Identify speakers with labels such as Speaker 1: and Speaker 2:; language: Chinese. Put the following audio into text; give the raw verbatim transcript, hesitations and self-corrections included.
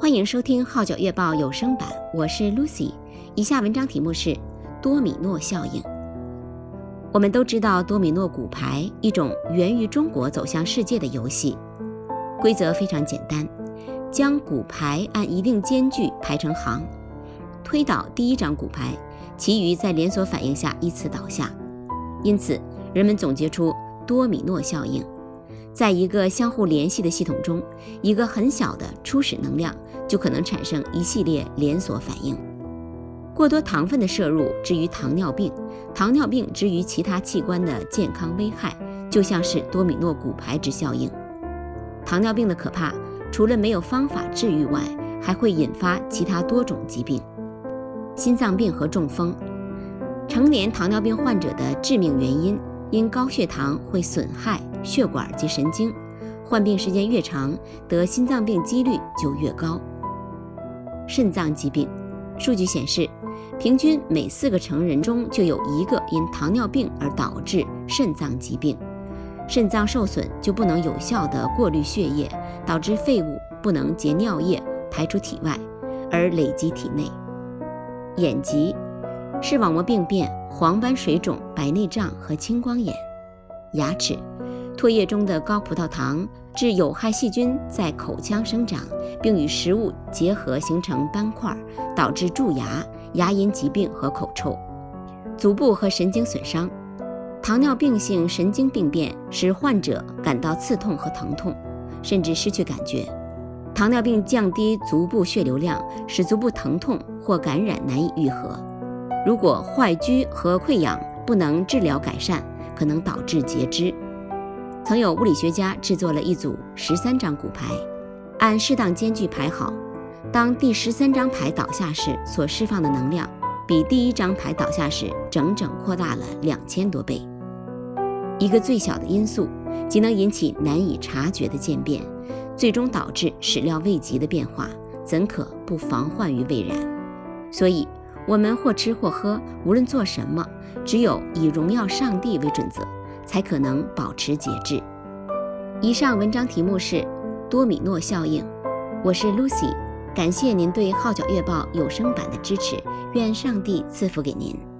Speaker 1: 欢迎收听《号角月报》有声版，我是 Lucy。以下文章题目是多米诺效应。我们都知道多米诺骨牌，一种源于中国走向世界的游戏。规则非常简单，将骨牌按一定间距排成行，推倒第一张骨牌，其余在连锁反应下依次倒下。因此，人们总结出多米诺效应。在一个相互联系的系统中，一个很小的初始能量就可能产生一系列连锁反应。过多糖分的摄入至于糖尿病，糖尿病至于其他器官的健康危害，就像是多米诺骨牌之效应。糖尿病的可怕，除了没有方法治愈外，还会引发其他多种疾病，心脏病和中风。成年糖尿病患者的致命原因，因高血糖会损害血管及神经，患病时间越长，得心脏病几率就越高。肾脏疾病，数据显示，平均每四个成人中就有一个因糖尿病而导致肾脏疾病。肾脏受损就不能有效地过滤血液，导致废物不能结尿液排出体外，而累积体内。眼疾，视网膜病变、黄斑水肿、白内障和青光眼。牙齿，唾液中的高葡萄糖致有害细菌在口腔生长，并与食物结合形成斑块，导致蛀牙、牙龈疾病和口臭。足部和神经损伤，糖尿病性神经病变使患者感到刺痛和疼痛，甚至失去感觉。糖尿病降低足部血流量，使足部疼痛或感染难以愈合。如果坏疽和溃疡不能治疗改善，可能导致截肢。曾有物理学家制作了一组十三张骨牌，按适当间距排好。当第十三张牌倒下时，所释放的能量比第一张牌倒下时整整扩大了两千多倍。一个最小的因素即能引起难以察觉的渐变，最终导致始料未及的变化，怎可不防患于未然？所以我们或吃或喝，无论做什么，只有以荣耀上帝为准则，才可能保持节制。以上文章题目是多米诺效应。我是 Lucy， 感谢您对《号角月报》有声版的支持，愿上帝赐福给您。